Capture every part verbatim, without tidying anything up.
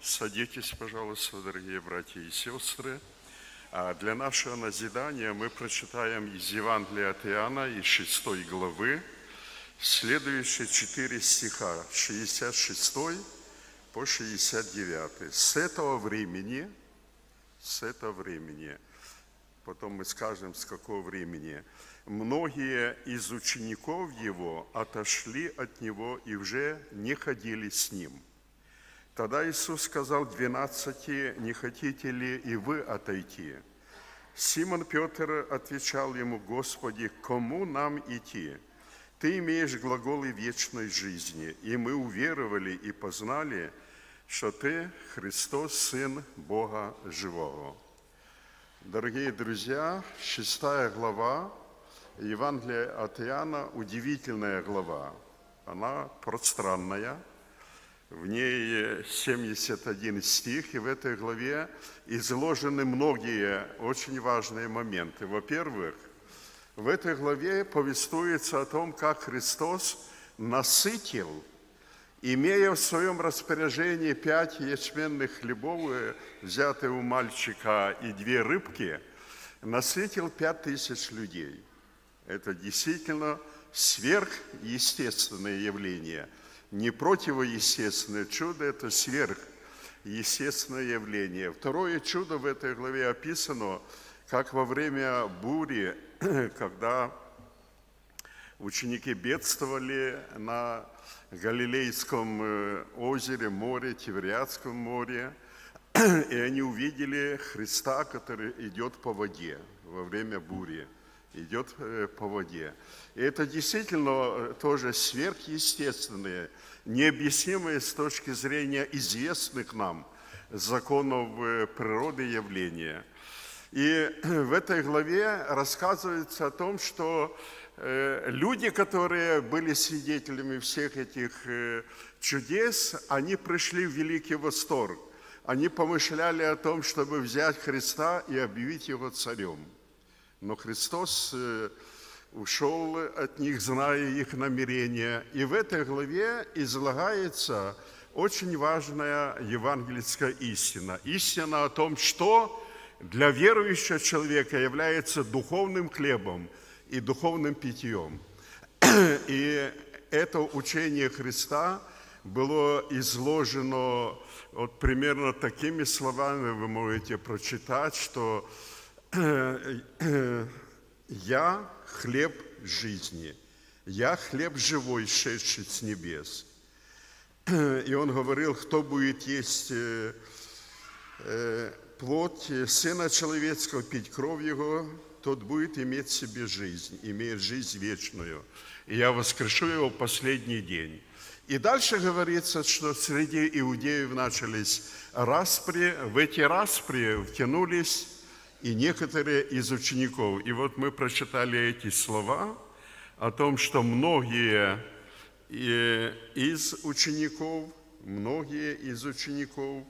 Садитесь, пожалуйста, дорогие братья и сестры. А для нашего назидания мы прочитаем из Евангелия от Иоанна, из шестой главы, следующие четыре стиха, шестьдесят шестой по шестьдесят девятый. С этого времени, с этого времени, потом мы скажем, с какого времени, многие из учеников его отошли от него и уже не ходили с ним. Тогда Иисус сказал двенадцати: «Не хотите ли и вы отойти?» Симон Петр отвечал ему: «Господи, к кому нам идти? Ты имеешь глаголы вечной жизни, и мы уверовали и познали, что Ты Христос, Сын Бога Живого». Дорогие друзья, шестая глава Евангелия от Иоанна – удивительная глава. Она пространная. В ней семьдесят один стих, и в этой главе изложены многие очень важные моменты. Во-первых, в этой главе повествуется о том, как Христос насытил, имея в своем распоряжении пять ячменных хлебов, взятые у мальчика, и две рыбки, насытил пять тысяч людей. Это действительно сверхъестественное явление. Не противоестественное чудо, это сверхъестественное явление. Второе чудо в этой главе описано, как во время бури, когда ученики бедствовали на Галилейском озере, море, Тивериадском море, и они увидели Христа, который идет по воде во время бури. идет по воде. И это действительно тоже сверхъестественные, необъяснимые с точки зрения известных нам законов природы явления. И в этой главе рассказывается о том, что люди, которые были свидетелями всех этих чудес, они пришли в великий восторг. Они помышляли о том, чтобы взять Христа и объявить Его царем. Но Христос ушел от них, зная их намерения. И в этой главе излагается очень важная евангельская истина. Истина о том, что для верующего человека является духовным хлебом и духовным питьем. И это учение Христа было изложено вот примерно такими словами, вы можете прочитать, что «Я хлеб жизни, я хлеб живой, шедший с небес». И он говорил, кто будет есть плоть Сына Человеческого, пить кровь Его, тот будет иметь в себе жизнь, имеет жизнь вечную. И я воскрешу Его в последний день. И дальше говорится, что среди иудеев начались распри, в эти распри втянулись и некоторые из учеников. И вот мы прочитали эти слова о том, что многие из учеников, многие из учеников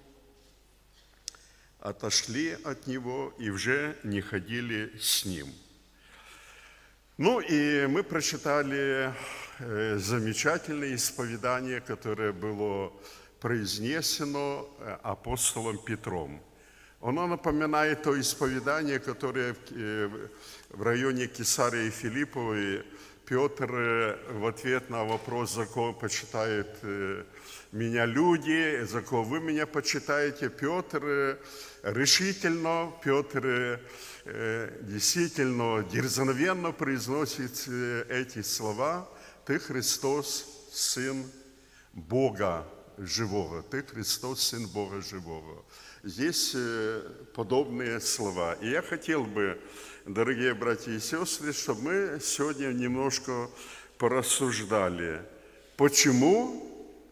отошли от Него и уже не ходили с Ним. Ну и мы прочитали замечательное исповедание, которое было произнесено апостолом Петром. Оно напоминает то исповедание, которое в районе Кесарии Филипповой Петр в ответ на вопрос, за кого почитают меня люди, за кого вы меня почитаете, Петр решительно, Петр действительно дерзновенно произносит эти слова: «Ты Христос, Сын Бога Живого». «Ты Христос, Сын Бога Живого». Есть подобные слова. И я хотел бы, дорогие братья и сестры, чтобы мы сегодня немножко порассуждали, почему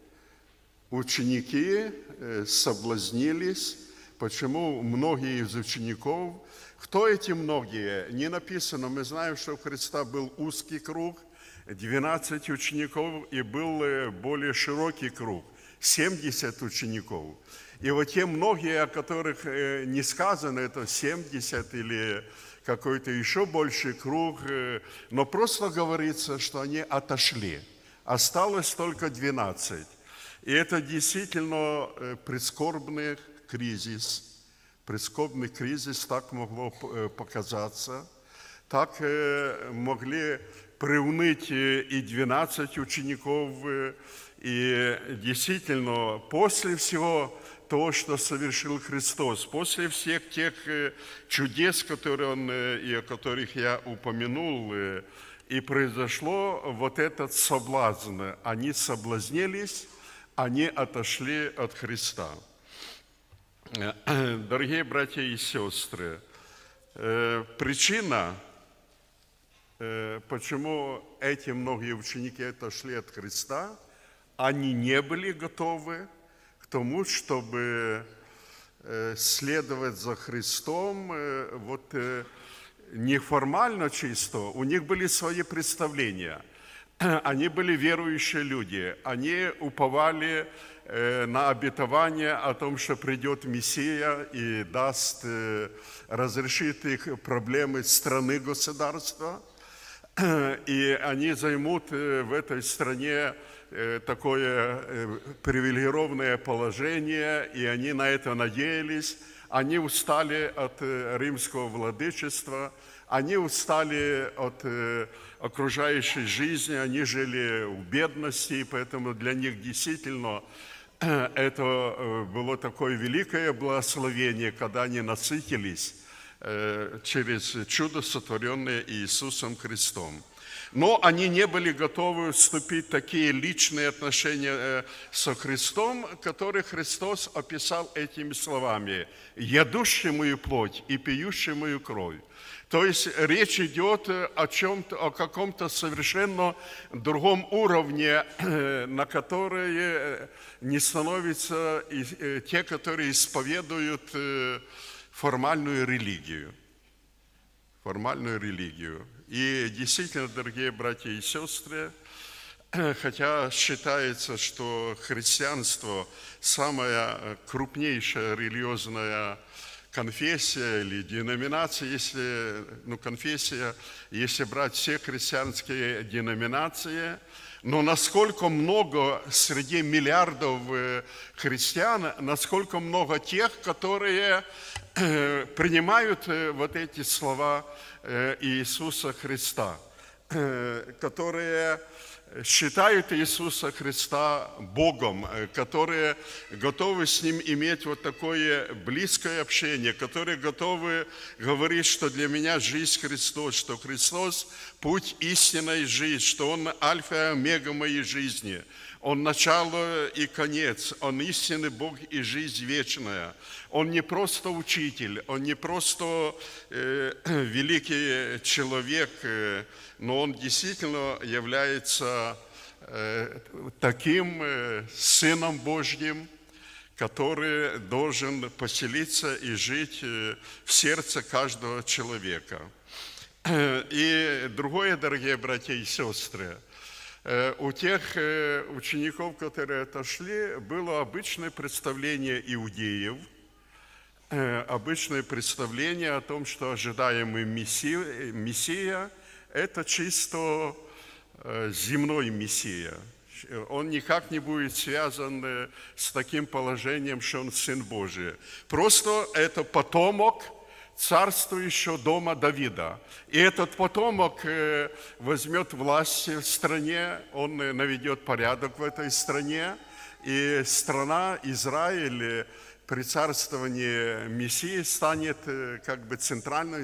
ученики соблазнились, почему многие из учеников, кто эти многие, не написано. Мы знаем, что у Христа был узкий круг, двенадцать учеников, и был более широкий круг, семьдесят учеников. И вот те многие, о которых не сказано, это семьдесят или какой-то еще больший круг, но просто говорится, что они отошли. Осталось только двенадцать. И это действительно прискорбный кризис. Прискорбный кризис, так могло показаться. Так могли приуныть и двенадцать учеников. И действительно, после всего того, что совершил Христос, после всех тех чудес, которые Он, и о которых я упомянул, и произошло вот этот соблазн. Они соблазнились, они отошли от Христа. Дорогие братья и сестры, причина, почему эти многие ученики отошли от Христа, они не были готовы к тому, чтобы следовать за Христом вот неформально чисто. У них были свои представления. Они были верующие люди. Они уповали на обетование о том, что придет Мессия и даст, разрешит их проблемы страны, государства. И они займут в этой стране такое привилегированное положение, и они на это надеялись. Они устали от римского владычества, они устали от окружающей жизни, они жили в бедности, и поэтому для них действительно это было такое великое благословение, когда они насытились через чудо, сотворенное Иисусом Христом. Но они не были готовы вступить в такие личные отношения со Христом, которые Христос описал этими словами: «Ядущий мою плоть и пьющий мою кровь». То есть речь идет о чем-то, о каком-то совершенно другом уровне, на который не становятся те, которые исповедуют формальную религию. Формальную религию. И действительно, дорогие братья и сестры, хотя считается, что христианство самая крупнейшая религиозная конфессия или деноминация, если, ну, конфессия, если брать все христианские деноминации, но насколько много среди миллиардов христиан, насколько много тех, которые принимают вот эти слова Иисуса Христа, которые считают Иисуса Христа Богом, которые готовы с Ним иметь вот такое близкое общение, которые готовы говорить, что для меня жизнь Христос, что Христос – путь истинной жизни, что Он альфа и омега моей жизни, Он начало и конец, Он истинный Бог и жизнь вечная. Он не просто учитель, Он не просто э, великий человек, э, но Он действительно является э, таким э, Сыном Божьим, который должен поселиться и жить э, в сердце каждого человека. И другое, дорогие братья и сестры, э, у тех э, учеников, которые отошли, было обычное представление иудеев, обычное представление о том, что ожидаемый Мессия, Мессия – это чисто земной Мессия. Он никак не будет связан с таким положением, что он Сын Божий. Просто это потомок царствующего дома Давида. И этот потомок возьмет власть в стране, он наведет порядок в этой стране, и страна Израиль при царствовании Мессии станет как бы центральной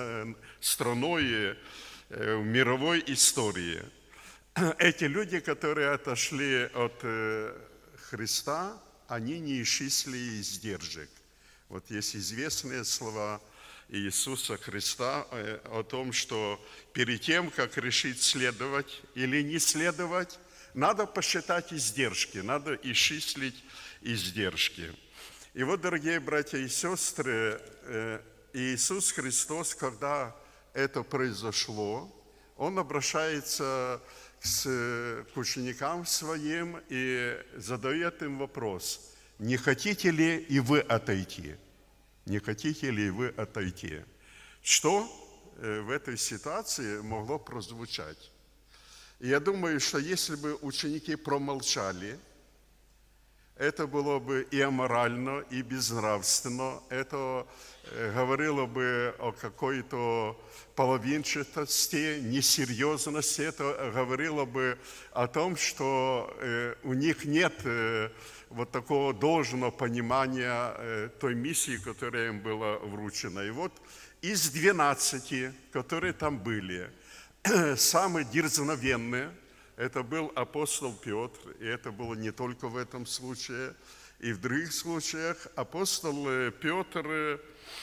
страной в мировой истории. Эти люди, которые отошли от Христа, они не исчислили издержек. Вот есть известные слова Иисуса Христа о том, что перед тем, как решить следовать или не следовать, надо посчитать издержки, надо исчислить издержки. И вот, дорогие братья и сестры, Иисус Христос, когда это произошло, Он обращается к ученикам Своим и задает им вопрос: не хотите ли и вы отойти? Не хотите ли вы отойти? Что в этой ситуации могло прозвучать? И я думаю, что если бы ученики промолчали, это было бы и аморально, и безнравственно, это говорило бы о какой-то половинчатости, несерьезности, это говорило бы о том, что у них нет вот такого должного понимания той миссии, которая им была вручена. И вот из двенадцати, которые там были, самый дерзновенный, это был апостол Петр, и это было не только в этом случае, и в других случаях. Апостол Петр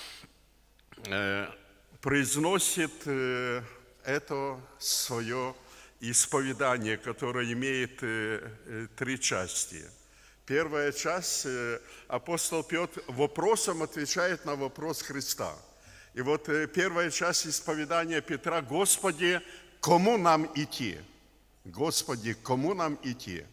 произносит это свое исповедание, которое имеет три части. Первая часть, апостол Петр вопросом отвечает на вопрос Христа. И вот первая часть исповедания Петра: «Господи, кому нам идти?» Господи, кому нам идти?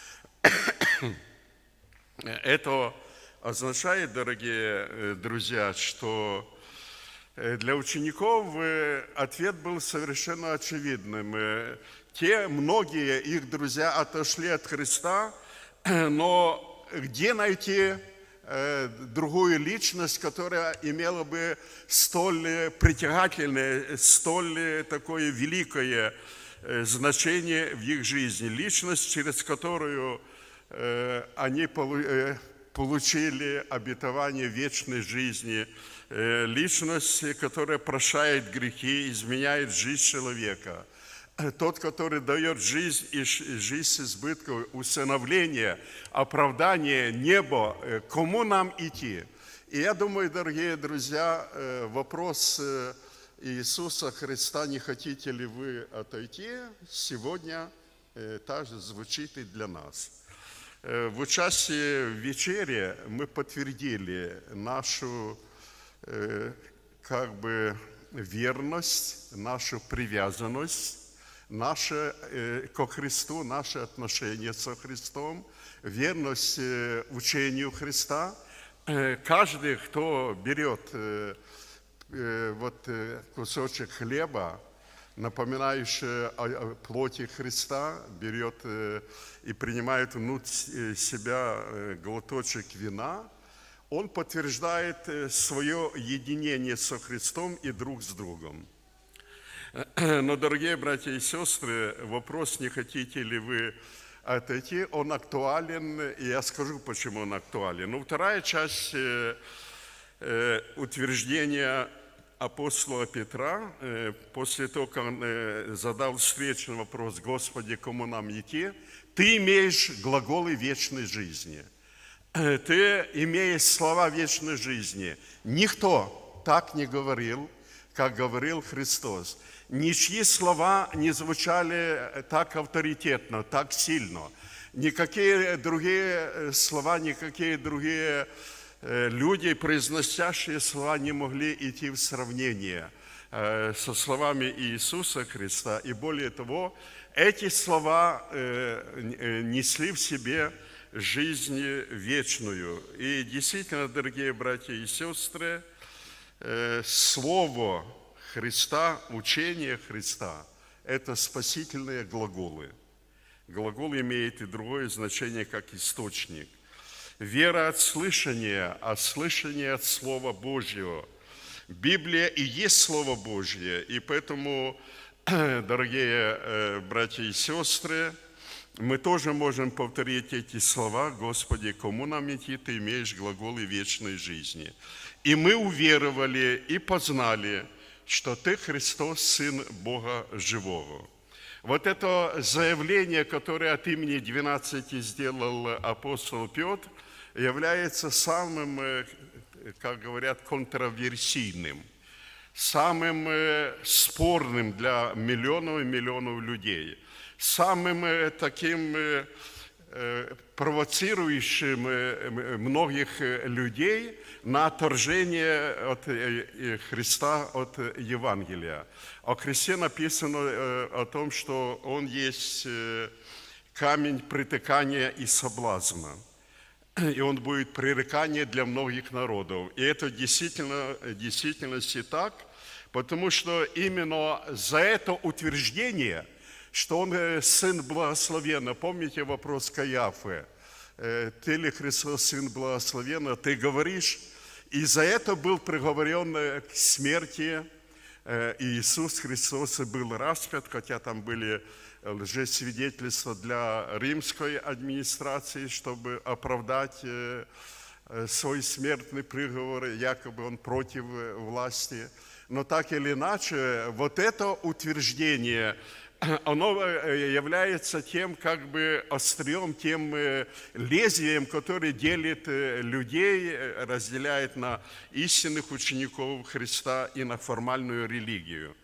Это означает, дорогие друзья, что для учеников ответ был совершенно очевидным. Те, многие их друзья отошли от Христа, но где найти другую личность, которая имела бы столь притягательное, столь такое великое значение в их жизни? Личность, через которую они получили обетование вечной жизни, личность, которая прощает грехи, изменяет жизнь человека. Тот, который дает жизнь и жизнь с избытком, усыновление, оправдание, небо. Кому нам идти? И я думаю, дорогие друзья, вопрос Иисуса Христа: не хотите ли вы отойти, сегодня также звучит и для нас. В участии в вечере мы подтвердили нашу как бы верность, нашу привязанность, наше ко Христу, наше отношение со Христом, верность учению Христа. Каждый, кто берет вот кусочек хлеба, напоминающий о плоти Христа, берет и принимает внутрь себя глоточек вина, он подтверждает свое единение со Христом и друг с другом. Но, дорогие братья и сестры, вопрос: не хотите ли вы отойти, он актуален, и я скажу, почему он актуален. Ну, вторая часть утверждения апостола Петра, после того, как он задал встречный вопрос: «Господи, кому нам идти?» Ты имеешь глаголы вечной жизни. Ты имеешь слова вечной жизни. Никто так не говорил, как говорил Христос. Ничьи слова не звучали так авторитетно, так сильно. Никакие другие слова, никакие другие люди, произносящие слова, не могли идти в сравнение со словами Иисуса Христа. И более того, эти слова несли в себе жизнь вечную. И действительно, дорогие братья и сестры, Слово Христа, учение Христа – это спасительные глаголы. Глагол имеет и другое значение, как источник. Вера от слышания, а слышание от Слова Божьего. Библия и есть Слово Божье, и поэтому, дорогие братья и сестры, мы тоже можем повторить эти слова: «Господи, кому нам идти? Ты имеешь глаголы вечной жизни». И мы уверовали и познали, что Ты, Христос, Сын Бога Живого. Вот это заявление, которое от имени двенадцати сделал апостол Петр, является самым, как говорят, контроверсийным, самым спорным для миллионов и миллионов людей, самым таким провоцирующим многих людей на отторжение от Христа, от Евангелия. О Христе написано о том, что Он есть камень притыкания и соблазна. И Он будет пререкание для многих народов. И это действительно, в действительности так, потому что именно за это утверждение, что Он Сын Благословенный, помните вопрос Каиафы, ты ли Христос, Сын Благословенного, ты говоришь. И за это был приговорен к смерти Иисус Христос и был распят, хотя там были лжесвидетельства для римской администрации, чтобы оправдать свой смертный приговор, якобы он против власти. Но так или иначе, вот это утверждение, оно является тем как бы острием, тем лезвием, которое делит людей, разделяет на истинных учеников Христа и на формальную религию.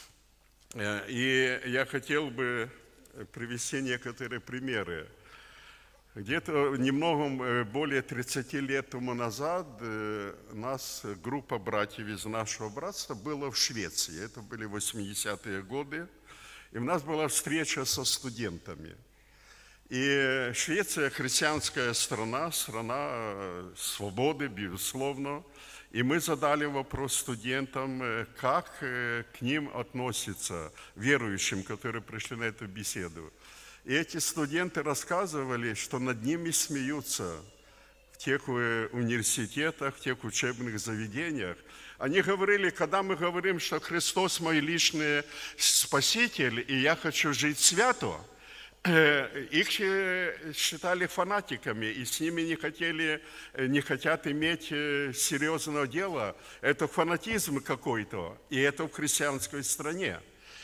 И я хотел бы привести некоторые примеры. Где-то немного более тридцати лет тому назад у нас группа братьев из нашего братства была в Швеции. Это были восьмидесятые годы. И у нас была встреча со студентами. И Швеция христианская страна, страна свободы, безусловно. И мы задали вопрос студентам, как к ним относятся, верующим, которые пришли на эту беседу. И эти студенты рассказывали, что над ними смеются в тех университетах, в тех учебных заведениях. Они говорили, когда мы говорим, что Христос мой личный Спаситель, и я хочу жить свято, их считали фанатиками, и с ними не хотели, не хотят иметь серьезного дела. Это фанатизм какой-то, и это в христианской стране.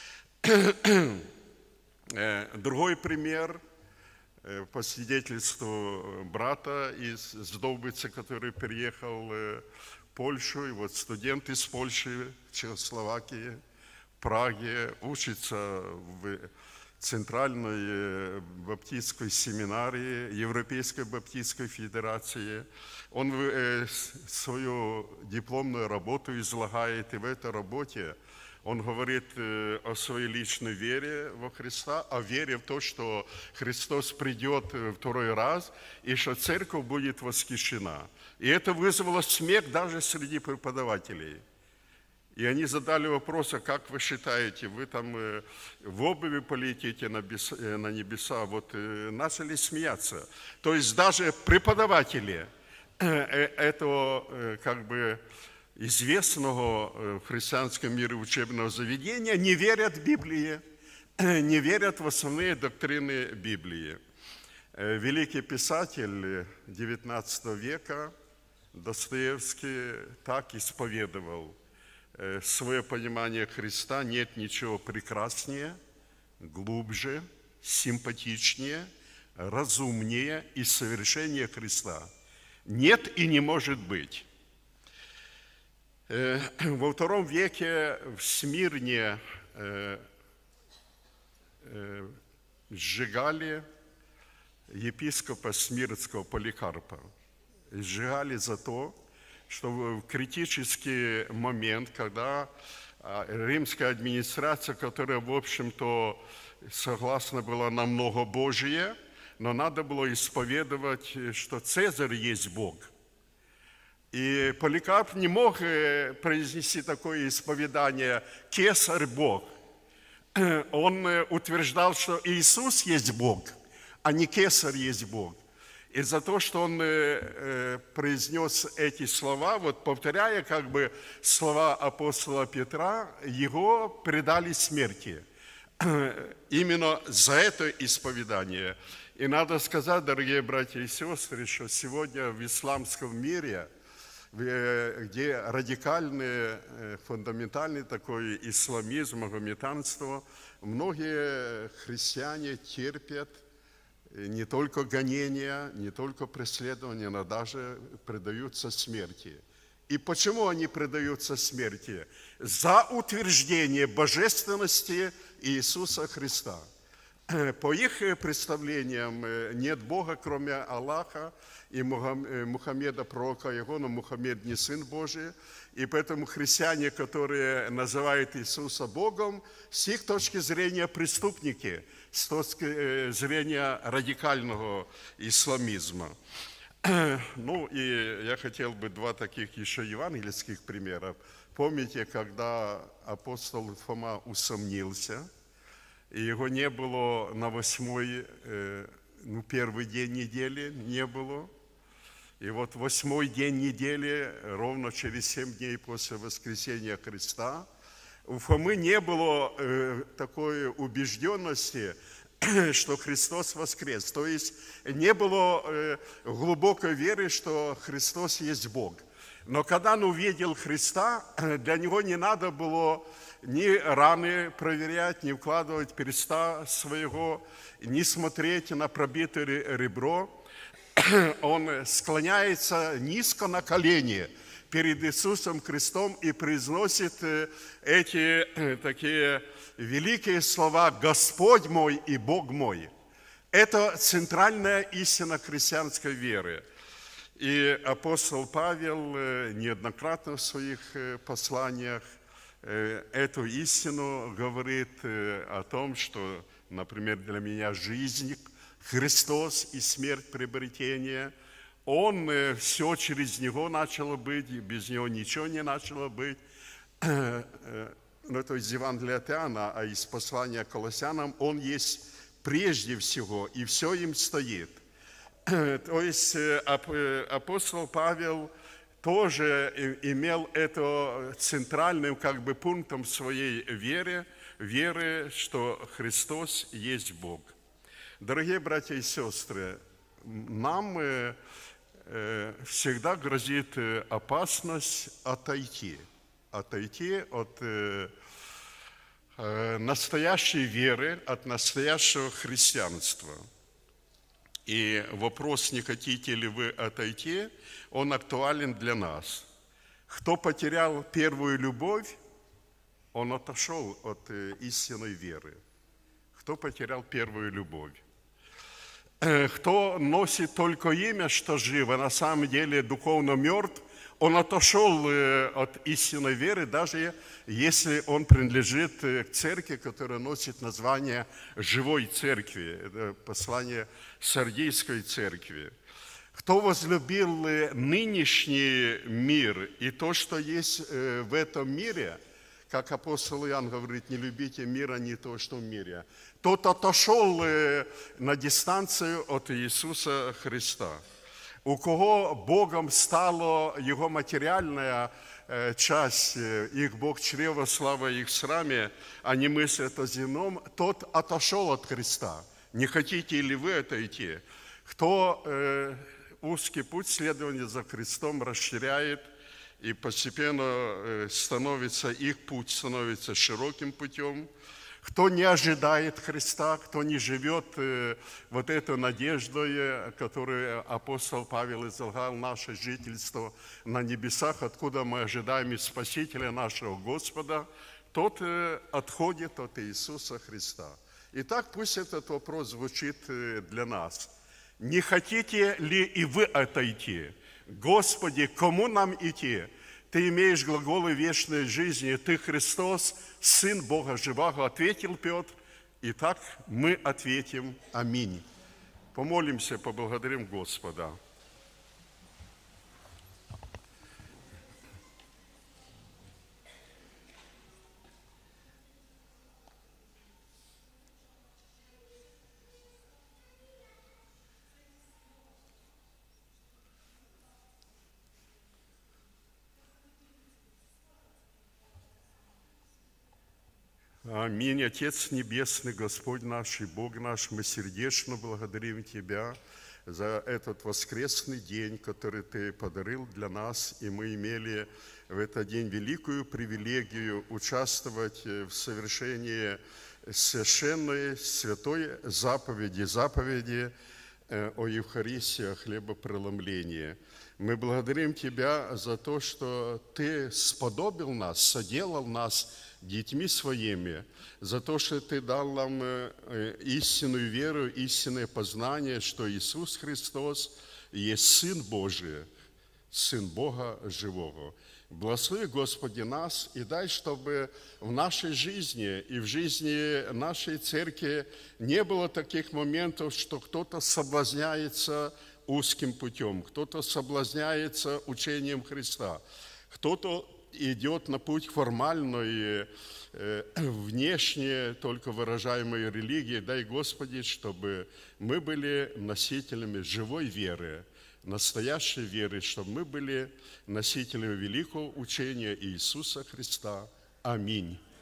Другой пример, по свидетельству брата из Сдобицы, который переехал в Польшу, и вот студент из Польши, Чехословакии, Праге, учится в Центральной баптистской семинарии Европейской баптистской федерации. Он свою дипломную работу излагает, и в этой работе он говорит о своей личной вере во Христа, о вере в то, что Христос придет второй раз, и что церковь будет восхищена. И это вызвало смех даже среди преподавателей. И они задали вопрос, а как вы считаете, вы там в обуви полетите на небеса? Вот начали смеяться. То есть даже преподаватели этого как бы известного в христианском мире учебного заведения не верят в Библии, не верят в основные доктрины Библии. Великий писатель девятнадцатого века Достоевский так исповедовал свое понимание Христа: нет ничего прекраснее, глубже, симпатичнее, разумнее и совершеннее Христа. Нет и не может быть. Во втором веке в Смирне сжигали епископа Смирнского Поликарпа. Сжигали за то, что в критический момент, когда римская администрация, которая, в общем-то, согласна была на многобожие, но надо было исповедовать, что Цезарь есть Бог. И Поликарп не мог произнести такое исповедание «Кесарь Бог». Он утверждал, что Иисус есть Бог, а не Кесарь есть Бог. И за то, что он произнес эти слова, вот повторяя как бы слова апостола Петра, его предали смерти. Именно за это исповедание. И надо сказать, дорогие братья и сестры, что сегодня в исламском мире, где радикальный, фундаментальный такой исламизм, магометанство, многие христиане терпят не только гонения, не только преследования, но даже предаются смерти. И почему они предаются смерти? За утверждение божественности Иисуса Христа. По их представлениям нет Бога, кроме Аллаха и Мухаммеда, пророка его, но Мухаммед не Сын Божий. И поэтому христиане, которые называют Иисуса Богом, с их точки зрения преступники, с точки зрения радикального исламизма. Ну и я хотел бы два таких еще евангельских примера. Помните, когда апостол Фома усомнился, и его не было на восьмой ну, первый день недели не было. И вот восьмой день недели, ровно через семь дней после воскресения Христа, у Фомы не было э, такой убежденности, что Христос воскрес. То есть не было э, глубокой веры, что Христос есть Бог. Но когда он увидел Христа, для него не надо было ни раны проверять, ни вкладывать перста своего, ни смотреть на пробитое ребро. Он склоняется низко на колени перед Иисусом Христом и произносит эти такие великие слова «Господь мой и Бог мой». Это центральная истина христианской веры. И апостол Павел неоднократно в своих посланиях эту истину говорит о том, что, например, для меня жизнь Христос и смерть приобретение. Он, все через Него начало быть, без Него ничего не начало быть. Ну, это из Евангелия от Иоанна, а из послания к Колоссянам, Он есть прежде всего, и все им стоит. То есть апостол Павел тоже имел это центральным как бы пунктом своей веры, веры, что Христос есть Бог. Дорогие братья и сестры, нам всегда грозит опасность отойти, отойти от настоящей веры, от настоящего христианства. И вопрос, не хотите ли вы отойти, он актуален для нас. Кто потерял первую любовь, он отошел от истинной веры. Кто потерял первую любовь? Кто носит только имя, что жив, а на самом деле духовно мертв, он отошел от истинной веры, даже если он принадлежит к церкви, которая носит название живой церкви. Это послание Сардийской церкви. Кто возлюбил нынешний мир и то, что есть в этом мире, как апостол Иоанн говорит, не любите мира, не то, что в мире, тот отошел на дистанцию от Иисуса Христа. У кого Богом стала Его материальная часть, их Бог чрева, слава их сраме, а не мыслят о земном, тот отошел от Христа. Не хотите ли вы отойти? Кто э, узкий путь следования за Христом расширяет, и постепенно становится, их путь становится широким путем. Кто не ожидает Христа, кто не живет вот этой надеждой, которую апостол Павел излагал, наше жительство на небесах, откуда мы ожидаем и Спасителя нашего Господа, тот отходит от Иисуса Христа. Итак, пусть этот вопрос звучит для нас. Не хотите ли и вы отойти? Господи, кому нам идти? Ты имеешь глаголы вечной жизни, Ты Христос, Сын Бога Живаго, ответил Петр. Итак, мы ответим аминь. Помолимся, поблагодарим Господа. Аминь. Отец Небесный, Господь наш и Бог наш, мы сердечно благодарим Тебя за этот воскресный день, который Ты подарил для нас, и мы имели в этот день великую привилегию участвовать в совершении священной, святой заповеди, заповеди о Евхаристии, о хлебопреломлении. Мы благодарим Тебя за то, что Ты сподобил нас, соделал нас детьми своими, за то, что Ты дал нам истинную веру, истинное познание, что Иисус Христос есть Сын Божий, Сын Бога Живого. Благослови, Господи, нас и дай, чтобы в нашей жизни и в жизни нашей церкви не было таких моментов, что кто-то соблазняется узким путем, кто-то соблазняется учением Христа, кто-то идет на путь формальной, э, внешне только выражаемой религии. Дай, Господи, чтобы мы были носителями живой веры, настоящей веры, чтобы мы были носителями великого учения Иисуса Христа. Аминь.